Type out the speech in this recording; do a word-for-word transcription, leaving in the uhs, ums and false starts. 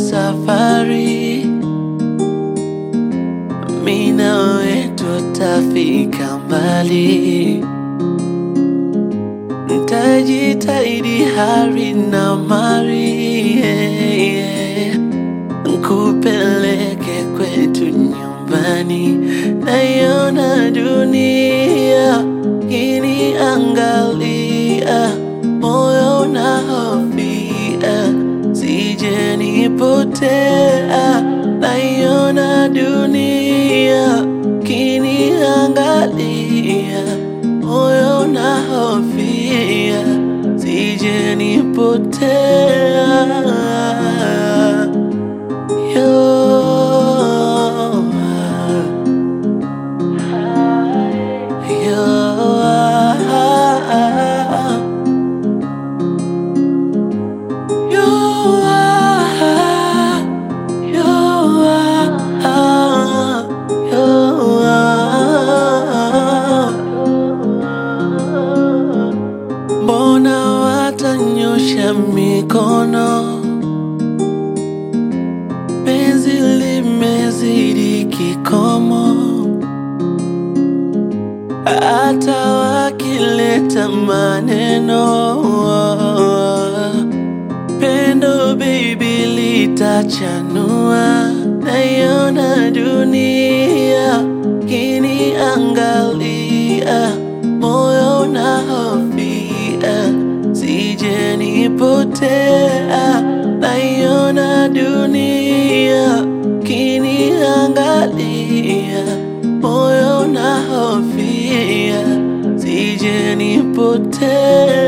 safari, mimi nawe tutafika mbali. Nitajitahidi hari na mali, yeah, yeah. Nikupeleke kwetu nyumbani. Naiona dunia ikiniangalia, moyo unahofia sije nipotea. Naiona dunia ikiniangalia, moyo unahofia sije nipotea. Yo mbona watanyosha mikono, penzi limezidi kikomo. Hata wakileta maneno, pendo baby litachanua. Naiona dunia ikiniangalia, moyo unahofia sije nipotea. Naiona dunia ikiniangalia, moyo unahofia sije nipotea.